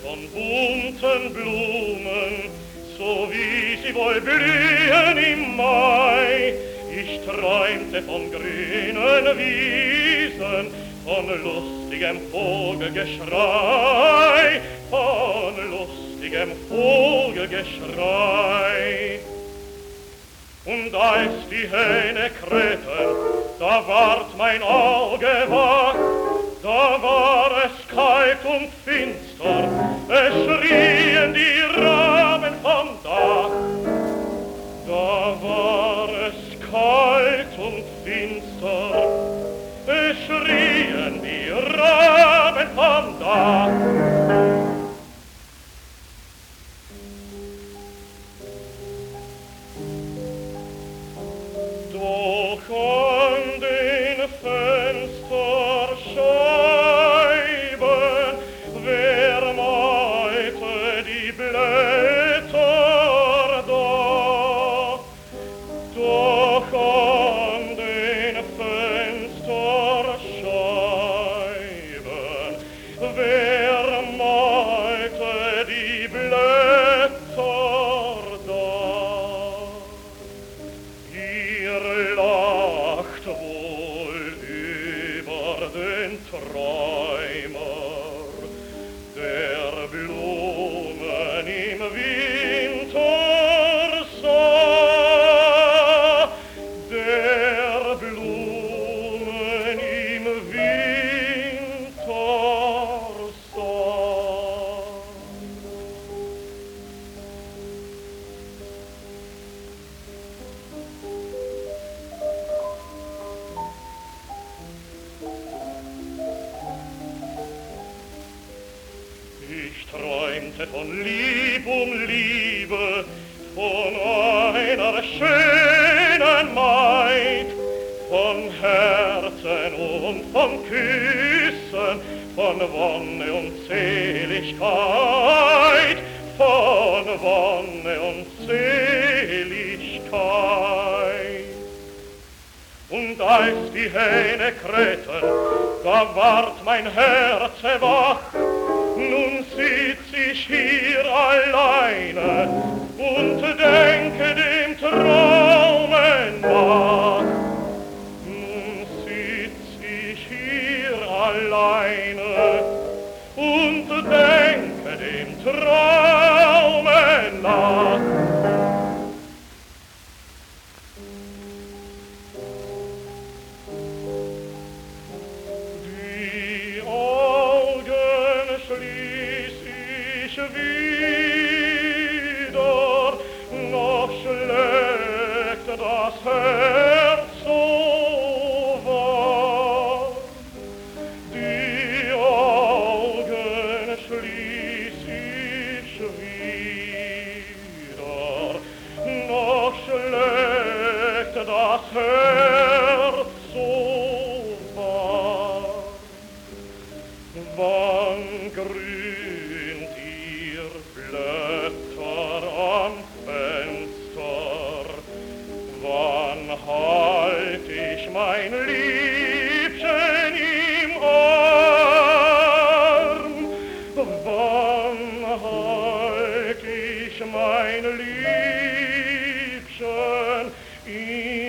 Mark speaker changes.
Speaker 1: von bunten Blumen, so wie sie wohl blühen im Mai. Ich träumte von grünen Wiesen, von lustigem Vogelgeschrei, von lustigem Vogelgeschrei. Und als die Hähne krähten, da ward mein Auge wach, da war es kalt und finster, es schrien die Raben vom Dach. Da war es kalt und finster, es schrien die Raben vom Dach. Doch an den Fensterscheiben, wer malte die Blätter da? Doch an den Fensterscheiben, wer malte die Blätter da? Ihr lacht wohl über den Träumer, der Blumen im Winter sah, der Blumen im Winter sah. Ich träumte von Lieb um Liebe, von einer schönen Maid, von Herzen und von Küssen, von Wonne und Seligkeit, von Wonne und Seligkeit. Und als die Hähne krähten, da ward mein Herz wach. Nun sitz ich hier alleine und denke dem Traume nach. Nun sitz ich hier alleine und denke dem Traume nach. Die Augen schließ ich wieder, noch schlägt das Herz so warm. Die Augen schließ ich wieder, noch schlägt das Herz so warm. Wann grünt ihr Blätter am Fenster? Wann halt ich mein Liebchen im Arm? Wann halt ich mein Liebchen im